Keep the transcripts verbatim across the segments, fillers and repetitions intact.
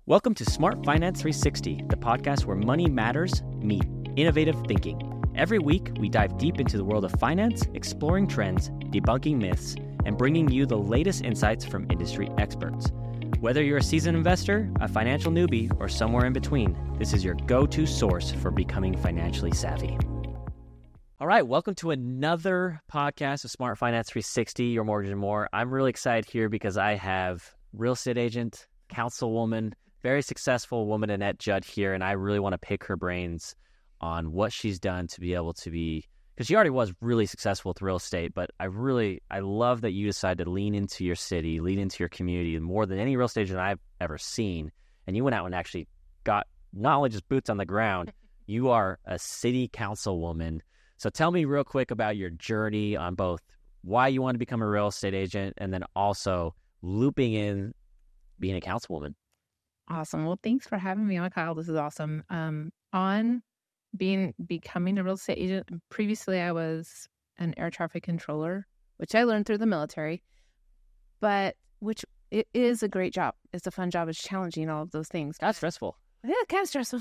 Welcome to Smart Finance three sixty, the podcast where money matters meet innovative thinking. Every week, we dive deep into the world of finance, exploring trends, debunking myths, and bringing you the latest insights from industry experts. Whether you're a seasoned investor, a financial newbie, or somewhere in between, this is your go-to source for becoming financially savvy. All right, welcome to another podcast of Smart Finance three sixty, your mortgage and more. I'm really excited here because I have real estate agent, councilwoman, very successful woman, Annette Judd here, and I really want to pick her brains on what she's done to be able to be, because she already was really successful with real estate, but I really, I love that you decided to lean into your city, lean into your community more than any real estate agent I've ever seen, and you went out and actually got not only just boots on the ground, you are a city councilwoman. So tell me real quick about your journey on both why you want to become a real estate agent and then also looping in being a councilwoman. Awesome. Well, thanks for having me on, Kyle. This is awesome. Um, on being becoming a real estate agent, previously I was an air traffic controller, which I learned through the military, but which it is a great job. It's a fun job. It's challenging, all of those things. That's stressful. Yeah, kind of stressful.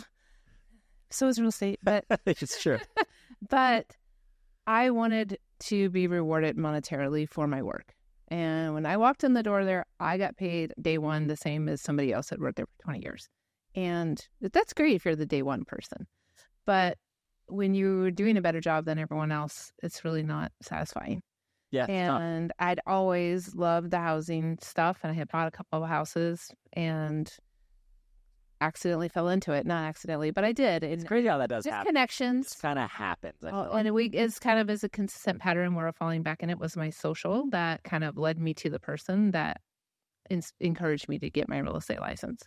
So is real estate, but it's true. But I wanted to be rewarded monetarily for my work. And when I walked in the door there, I got paid day one the same as somebody else that worked there for twenty years. And that's great if you're the day one person. But when you're doing a better job than everyone else, it's really not satisfying. Yeah. And I'd always loved the housing stuff. And I had bought a couple of houses and accidentally fell into it. Not accidentally, but I did. It's crazy how that does just happen. Connections. It kind of happens. I feel Oh, like. and we it's kind of as a consistent pattern where falling back in it was my social that kind of led me to the person that in- encouraged me to get my real estate license.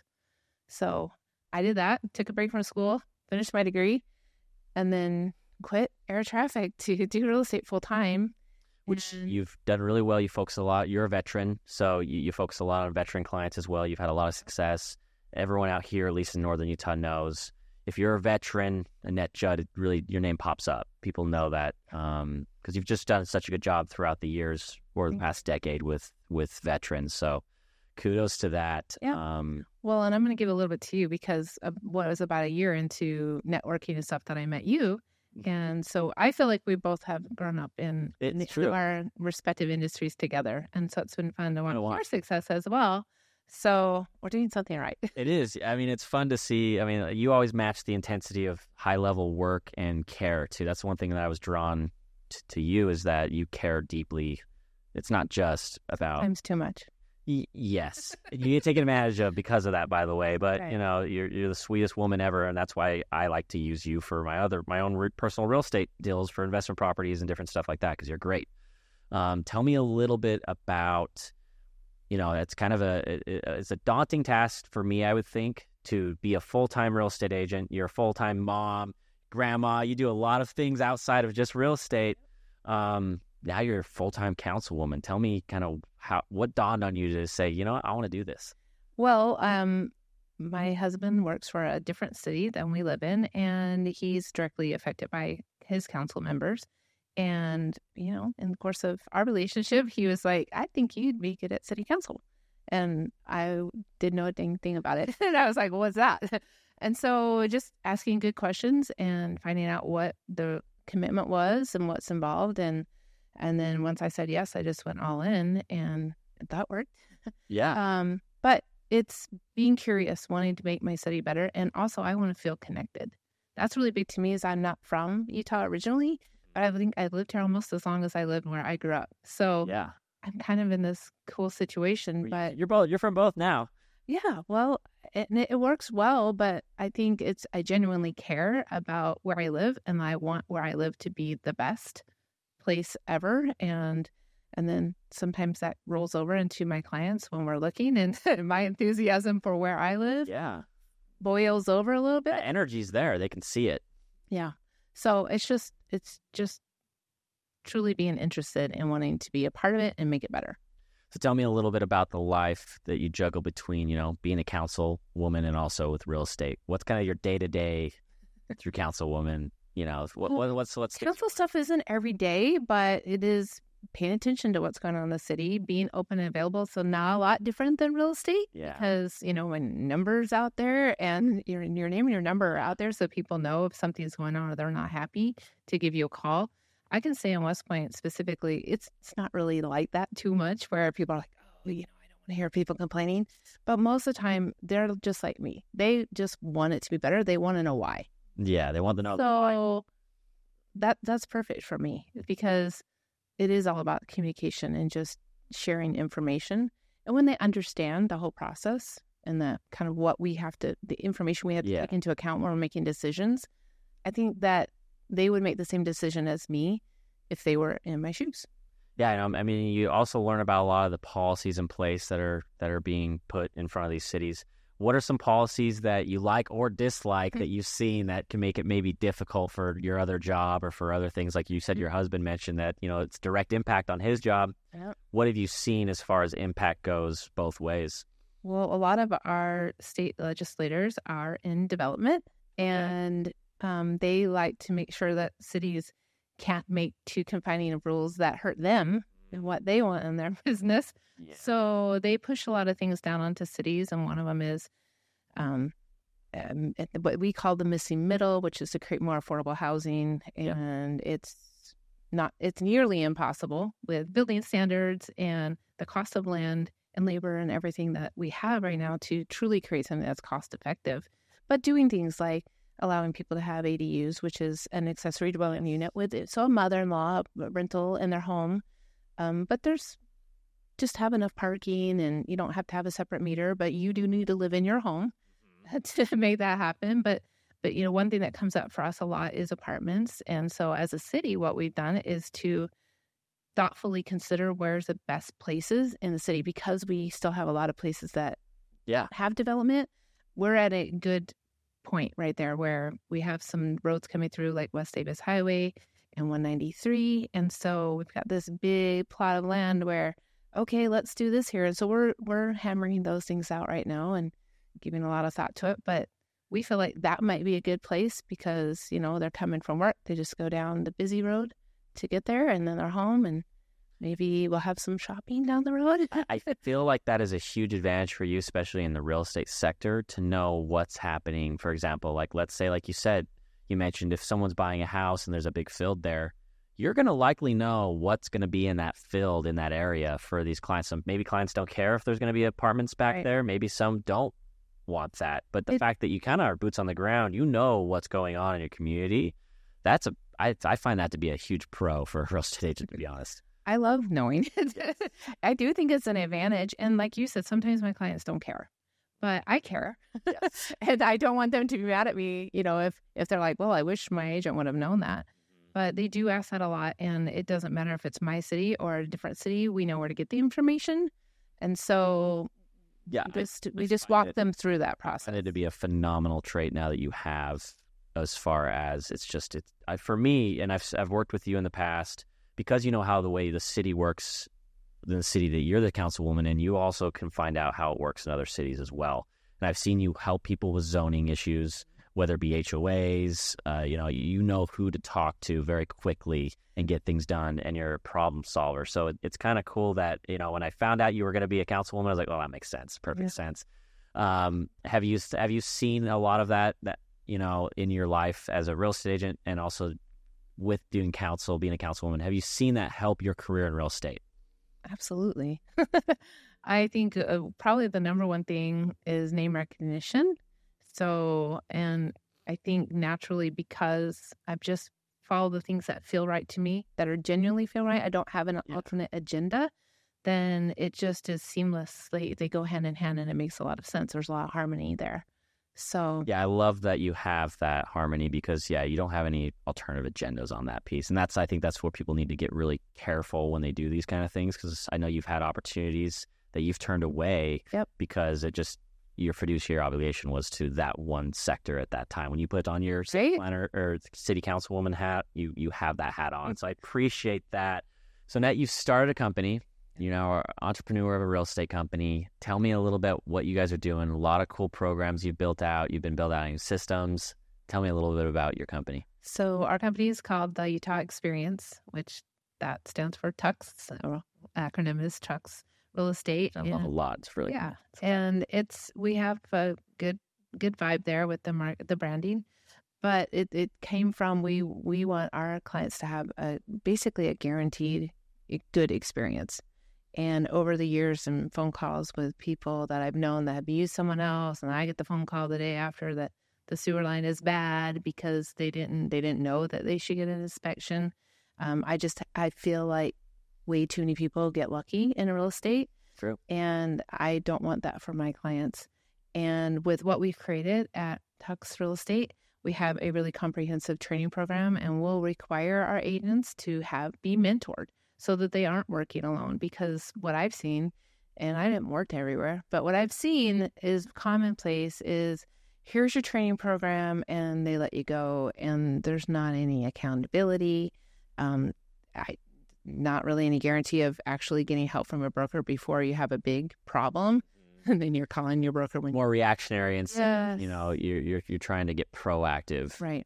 So I did that, took a break from school, finished my degree, and then quit air traffic to do real estate full time. Which and... you've done really well. You focus a lot. You're a veteran, so you, you focus a lot on veteran clients as well. You've had a lot of success. Everyone out here, at least in Northern Utah, knows if you're a veteran, Annette Judd, it really your name pops up. People know that because um, you've just done such a good job throughout the years or the past decade with with veterans. So kudos to that. Yeah. Um, well, and I'm going to give a little bit to you because of what was about a year into networking and stuff that I met you. And so I feel like we both have grown up in, in our respective industries together. And so it's been fun to watch your success as well. So we're doing something right. It is. I mean, it's fun to see. I mean, you always match the intensity of high-level work and care, too. That's one thing that I was drawn t- to you is that you care deeply. It's not just about... Times too much. Y- yes. You get taken advantage of because of that, by the way. But, right. you know, you're you're the sweetest woman ever, and that's why I like to use you for my other my own re- personal real estate deals for investment properties and different stuff like that because you're great. Um, tell me a little bit about... You know, it's kind of a it, it's a daunting task for me, I would think, to be a full-time real estate agent. You're a full-time mom, grandma. You do a lot of things outside of just real estate. Um, now you're a full-time councilwoman. Tell me kind of how what dawned on you to say, you know what, I want to do this. Well, um, my husband works for a different city than we live in, and he's directly affected by his council members. And, you know, in the course of our relationship, he was like, I think you'd be good at city council. And I didn't know a dang thing about it. And I was like, what's that? And so just asking good questions and finding out what the commitment was and what's involved. And and then once I said yes, I just went all in and that worked. Yeah. Um, but it's being curious, wanting to make my city better. And also I want to feel connected. That's really big to me is I'm not from Utah originally. But I think I lived here almost as long as I lived where I grew up. So yeah. I'm kind of in this cool situation. But you're both you're from both now. Yeah, well, it, it works well. But I think it's I genuinely care about where I live, and I want where I live to be the best place ever. And and then sometimes that rolls over into my clients when we're looking, and my enthusiasm for where I live, yeah, boils over a little bit. The energy's there; they can see it. Yeah. So it's just, it's just truly being interested in wanting to be a part of it and make it better. So tell me a little bit about the life that you juggle between, you know, being a councilwoman and also with real estate. What's kind of your day-to-day through councilwoman? You know, what, what, what's, what's... Council stuff isn't every day, but it is paying attention to what's going on in the city, being open and available. So not a lot different than real estate Yeah. because, you know, when numbers out there and your, your name and your number are out there so people know if something's going on or they're not happy to give you a call. I can say in West Point specifically, it's it's not really like that too much where people are like, oh, you know, I don't want to hear people complaining. But most of the time, they're just like me. They just want it to be better. They want to know why. Yeah, they want to know. So that that's perfect for me because it is all about communication and just sharing information. And when they understand the whole process and the kind of what we have to, the information we have to Yeah. take into account when we're making decisions, I think that they would make the same decision as me if they were in my shoes. Yeah, I know. I mean, you also learn about a lot of the policies in place that are that are being put in front of these cities. What are some policies that you like or dislike that you've seen that can make it maybe difficult for your other job or for other things? Like you said, your husband mentioned that, you know, it's direct impact on his job. Yep. What have you seen as far as impact goes both ways? Well, a lot of our state legislators are in development, and um, they like to make sure that cities can't make too confining of rules that hurt them and what they want in their business. Yeah. So they push a lot of things down onto cities, and one of them is um, um, what we call the missing middle, which is to create more affordable housing, and yeah. it's not it's nearly impossible with building standards and the cost of land and labor and everything that we have right now to truly create something that's cost effective. But doing things like allowing people to have A D Us, which is an accessory dwelling unit with it. So a mother-in-law rental in their home. Um, but there's just have enough parking and you don't have to have a separate meter, but you do need to live in your home mm-hmm. to make that happen. But, but, you know, one thing that comes up for us a lot is apartments. And so as a city, what we've done is to thoughtfully consider where's the best places in the city because we still have a lot of places that yeah. have development. We're at a good point right there where we have some roads coming through like West Davis Highway and one ninety-three. And so we've got this big plot of land where, okay, let's do this here. And so we're we're hammering those things out right now and giving a lot of thought to it. But we feel like that might be a good place because, you know, they're coming from work. They just go down the busy road to get there and then they're home and maybe we'll have some shopping down the road. I feel like that is a huge advantage for you, especially in the real estate sector, to know what's happening. For example, like let's say, like you said, you mentioned if someone's buying a house and there's a big field there, you're going to likely know what's going to be in that field in that area for these clients. Some maybe clients don't care if there's going to be apartments back right. there. Maybe some don't want that. But the it, fact that you kind of are boots on the ground, you know what's going on in your community. That's a I, I find that to be a huge pro for a real estate agent, to be honest. I love knowing it. I do think it's an advantage. And like you said, sometimes my clients don't care, but I care. Yes. And I don't want them to be mad at me, you know, if, if they're like, well, I wish my agent would have known that. But they do ask that a lot. And it doesn't matter if it's my city or a different city. We know where to get the information. And so yeah, just, I, we just walk it, them through that process. I find it to be a phenomenal trait now that you have as far as it's just, it's, I, for me, and I've I've worked with you in the past, because you know how the way the city works, the city that you're the councilwoman in, you also can find out how it works in other cities as well. And I've seen you help people with zoning issues, whether it be H O As, uh, you know, you know who to talk to very quickly and get things done, and you're a problem solver. So it, it's kind of cool that, you know, when I found out you were going to be a councilwoman, I was like, oh, that makes sense. Perfect yeah. sense. Um, have you have you seen a lot of that, that, you know, in your life as a real estate agent and also with doing council, being a councilwoman? Have you seen that help your career in real estate? Absolutely. I think uh, probably the number one thing is name recognition. So, and I think naturally because I've just followed the things that feel right to me, that are genuinely feel right, I don't have an yeah. alternate agenda, then it just is seamless. They, they go hand in hand and it makes a lot of sense. There's a lot of harmony there. So yeah, I love that you have that harmony because, yeah, you don't have any alternative agendas on that piece. And that's, I think that's where people need to get really careful when they do these kind of things, because I know you've had opportunities that you've turned away yep. because it just, your fiduciary obligation was to that one sector at that time. When you put on your city planner or city councilwoman hat, you, you have that hat on. So I appreciate that. So now you've started a company. You know, an entrepreneur of a real estate company. Tell me a little bit what you guys are doing. A lot of cool programs you've built out. You've been building out new systems. Tell me a little bit about your company. So our company is called the Utah Experience, which that stands for Tux. Or acronym is Tux Real Estate. I love and, a lot. It's really yeah, cool. and it's we have a good good vibe there with the mark the branding, but it it came from we we want our clients to have a basically a guaranteed good experience. And over the years and phone calls with people that I've known that have used someone else, and I get the phone call the day after that the sewer line is bad because they didn't they didn't know that they should get an inspection. Um, I just I feel like way too many people get lucky in real estate. True. And I don't want that for my clients. And with what we've created at Tux Real Estate, we have a really comprehensive training program, and we'll require our agents to have be mentored so that they aren't working alone. Because what I've seen, and I didn't work everywhere, but what I've seen is commonplace is here's your training program and they let you go and there's not any accountability. Um, I, not really any guarantee of actually getting help from a broker before you have a big problem. And then you're calling your broker when more reactionary instead. Yes. You know, you're, you're, you're trying to get proactive. Right.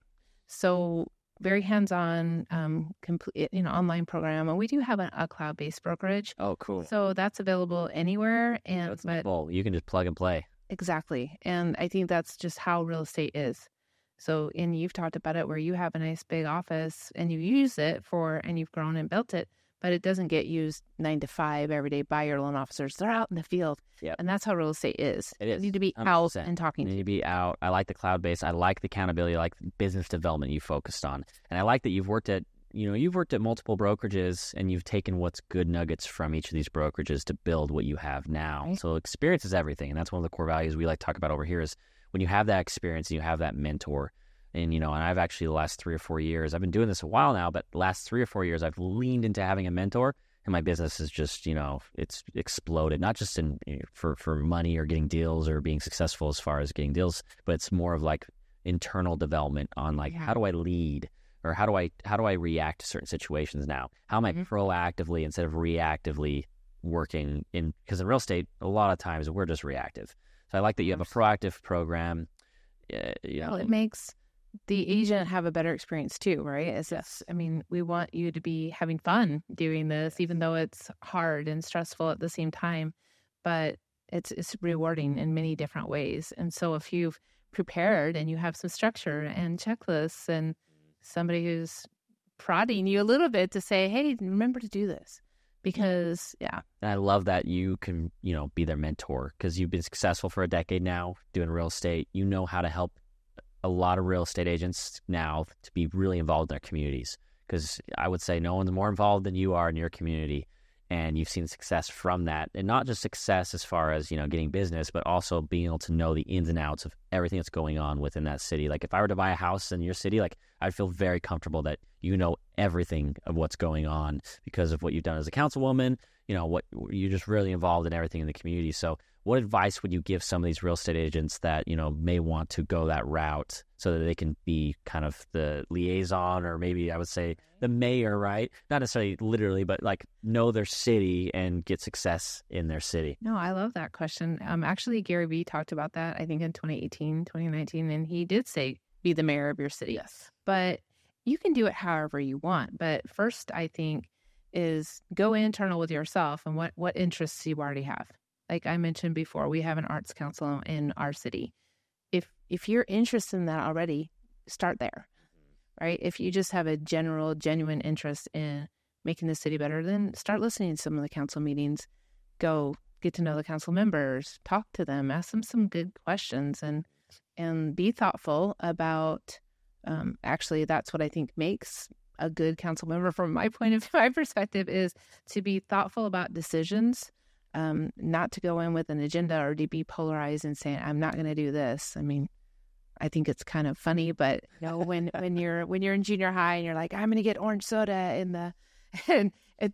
So very hands-on, um, complete, you know, online program. And we do have a, a cloud-based brokerage. Oh, cool. So that's available anywhere. And That's but cool. You can just plug and play. exactly. And I think that's just how real estate is. So, and you've talked about it where you have a nice big office and you use it for, and you've grown and built it, but it doesn't get used nine to five every day by your loan officers. They're out in the field. Yep. And that's how real estate is. It is. You need to be one hundred out percent. and talking You to need to be out. I like the cloud-based. I like the accountability. I like the business development you focused on. And I like that you've worked at, you know, you've worked at multiple brokerages and you've taken what's good nuggets from each of these brokerages to build what you have now. Right. So experience is everything. And that's one of the core values we like to talk about over here is when you have that experience and you have that mentor. And, you know, and I've actually the last three or four years, I've been doing this a while now, but the last three or four years, I've leaned into having a mentor. And my business is just, you know, it's exploded, not just in for, for money or getting deals or being successful as far as getting deals, but it's more of like internal development on like, Yeah. how do I lead or how do I, how do I react to certain situations now? How am I Mhm. proactively instead of reactively working in, because in real estate, a lot of times we're just reactive. So I like that you have a proactive program. Uh, you know, Well, it makes the agent have a better experience too, right? It's, it's, I mean, we want you to be having fun doing this, even though it's hard and stressful at the same time, but it's it's rewarding in many different ways. And so if you've prepared and you have some structure and checklists and somebody who's prodding you a little bit to say, hey, remember to do this. Because, yeah. And I love that you can, you know, be their mentor because you've been successful for a decade now doing real estate. You know how to help a lot of real estate agents now to be really involved in their communities because I would say no one's more involved than you are in your community. And you've seen success from that. And not just success as far as, you know, getting business, but also being able to know the ins and outs of everything that's going on within that city. Like if I were to buy a house in your city, like I'd feel very comfortable that you know everything of what's going on because of what you've done as a councilwoman, you know, what you're just really involved in everything in the community. So what advice would you give some of these real estate agents that, you know, may want to go that route so that they can be kind of the liaison or maybe I would say the mayor, right? Not necessarily literally, but like know their city and get success in their city. No, I love that question. Um, actually, Gary Vee talked about that, I think in twenty eighteen, twenty nineteen, and he did say, be the mayor of your city. Yes. But you can do it however you want. But first, I think, is go internal with yourself and what, what interests you already have. Like I mentioned before, we have an arts council in our city. If if you're interested in that already, start there, right? If you just have a general, genuine interest in making the city better, then start listening to some of the council meetings. Go get to know the council members, talk to them, ask them some good questions, and and be thoughtful about. Um, actually, that's what I think makes a good council member, from my point of my perspective, is to be thoughtful about decisions. Um, not to go in with an agenda or to be polarized and saying, I'm not going to do this. I mean, I think it's kind of funny, but you know, when, when you're, when you're in junior high and you're like, I'm going to get orange soda in the, and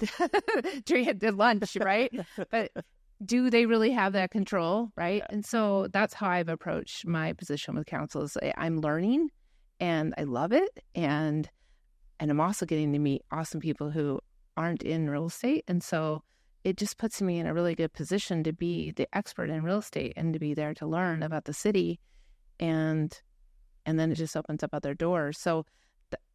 during the lunch, right? But do they really have that control? Right. And so that's how I've approached my position with council is I'm learning and I love it. And, and I'm also getting to meet awesome people who aren't in real estate. And so it just puts me in a really good position to be the expert in real estate and to be there to learn about the city. And and then it just opens up other doors. So th-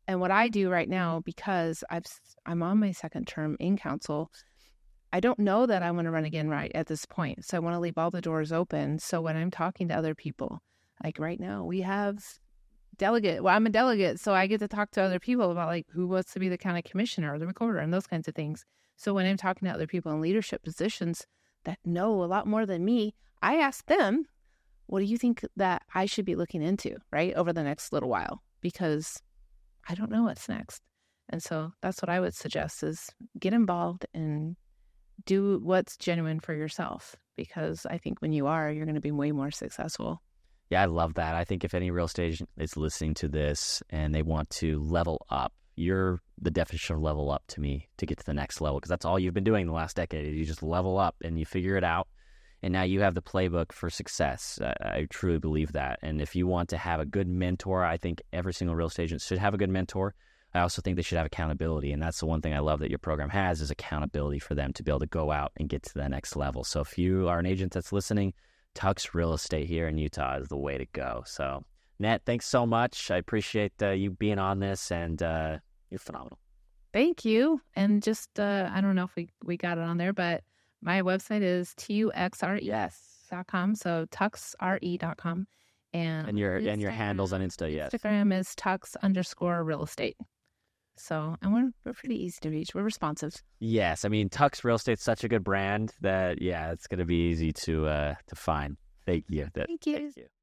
And what I do right now, because I've, I'm on my second term in council, I don't know that I want to run again right at this point. So I want to leave all the doors open. So when I'm talking to other people, like right now, we have delegate. Well, I'm a delegate, so I get to talk to other people about like who wants to be the county commissioner or the recorder and those kinds of things. So when I'm talking to other people in leadership positions that know a lot more than me, I ask them, what do you think that I should be looking into, right, over the next little while? Because I don't know what's next. And so that's what I would suggest is get involved and do what's genuine for yourself. Because I think when you are, you're going to be way more successful. Yeah, I love that. I think if any real estate agent is listening to this and they want to level up, you're the definition of level up to me to get to the next level, because that's all you've been doing the last decade. You just level up and you figure it out. And now you have the playbook for success. I, I truly believe that. And if you want to have a good mentor, I think every single real estate agent should have a good mentor. I also think they should have accountability. And that's the one thing I love that your program has is accountability for them to be able to go out and get to the next level. So if you are an agent that's listening, Tux Real Estate here in Utah is the way to go. So, Net, thanks so much. I appreciate uh, you being on this, and uh, you're phenomenal. Thank you. And just, uh, I don't know if we, we got it on there, but my website is T U X R E dot com. Yes. So tux R E dot com. And, and your Instagram, and your handles on Insta, yes. Instagram is tux underscore real estate. So, and we're, we're pretty easy to reach. We're responsive. Yes. I mean, Tux Real Estate's such a good brand that, yeah, it's going to be easy to uh, to find. Thank you. That, thank you. Thank you.